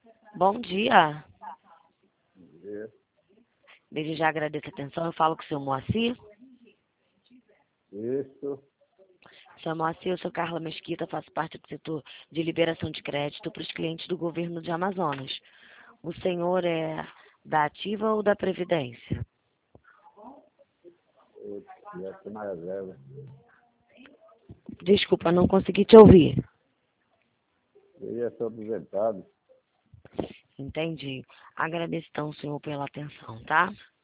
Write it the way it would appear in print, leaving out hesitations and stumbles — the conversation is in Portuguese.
Bom dia. É, Desde já agradeço a atenção. Eu falo com o seu Moacir. isso, Seu Moacir, eu sou Carla Mesquita, faço parte do setor de liberação de crédito para os clientes do governo de Amazonas. O senhor é da Ativa ou da Previdência? já estou na reserva. Desculpa, não consegui te ouvir. Eu já sou aposentado. Entendi. Agradeço então, senhor, pela atenção, tá?